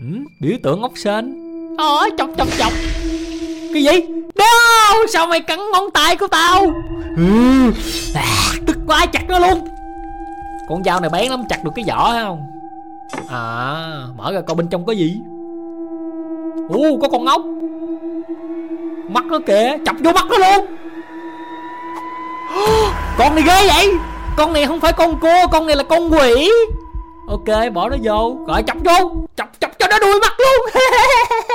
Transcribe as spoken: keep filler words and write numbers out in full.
Ừ, biểu tượng ốc sên. Ờ, chọc chọc chọc. Cái gì? Đâu, sao mày cắn ngón tay của tao? Ừ. À, tức quá, chặt nó luôn. Con dao này bén lắm, chặt được cái vỏ hay không? À, mở ra coi bên trong có gì. Ồ, có con ốc. Mắt nó kìa, chọc vô mắt nó luôn. Con này ghê vậy. Con này không phải con cua, con này là con quỷ. Ok, bỏ nó vô. Rồi chọc vô. Chọc chọc cho nó đuôi mắt luôn.